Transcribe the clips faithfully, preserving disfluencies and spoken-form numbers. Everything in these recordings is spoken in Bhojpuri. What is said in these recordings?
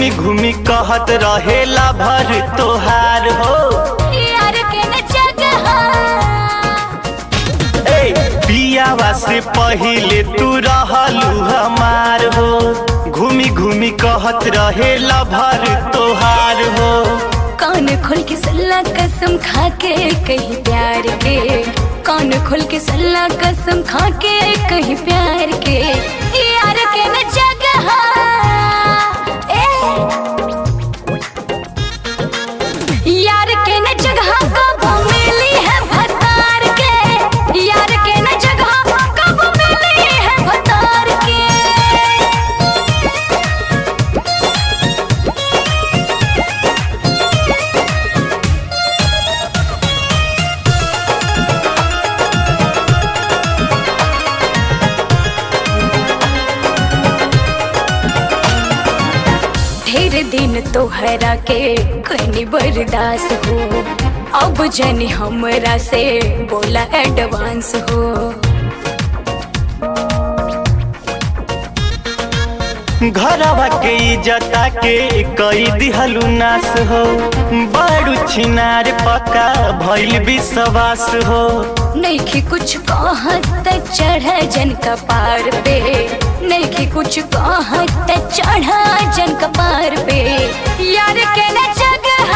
घूमी घूमी कहत रहेला भर तोहार हो यार के न जगह ए पियावा से पहिले तू रहलू हमार हो घूमी घूमी कहत रहेला भर तोहार हो कान खोल के सल्ला कसम खा के कहीं प्यार के कान खोल के सल्ला कसम खा के कहीं प्यार के यार के न जगह ए यार के न जगह कब मिली है भतार के यार के न जगह कब मिली है भतार के ढेर दिन तोहरा के कहीं बर्दाश्त हो अब जनी हमरा से बोला एडवांस हो घरवा के इज्जता के कई दिहलू नाश हो बड़ू छिनार पक्का भइल विश्वास हो नहीं कुछ कहत चढ़ जन कपार पे नहीं कुछ कहत चढ़ जन कपार पे यार के न जगह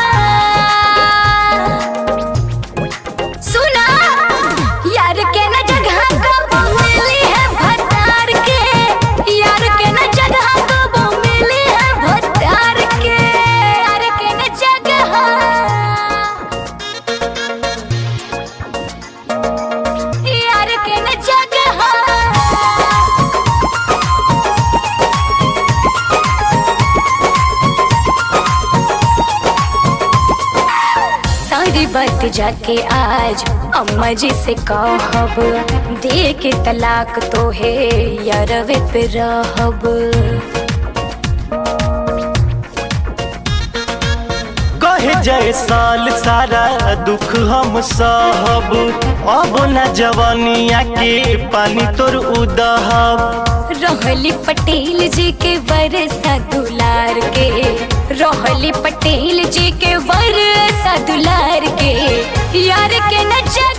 सुना यार के न जगह कब मिली है भतार के यार के न जगह कब मिली है भतार के यार के न जगह यार के न जगह सारी बात जाके आज अम्मा जी से कहब दे के तलाक तो है यारवे पे रहब कहे जय साल सारा दुख हम सहब अब न जवानिया के पानी तोर उदहब रहली पटेल जी के वरसा दुलार के रहली पटेल जी के वरसा दुलार के यार के न जगह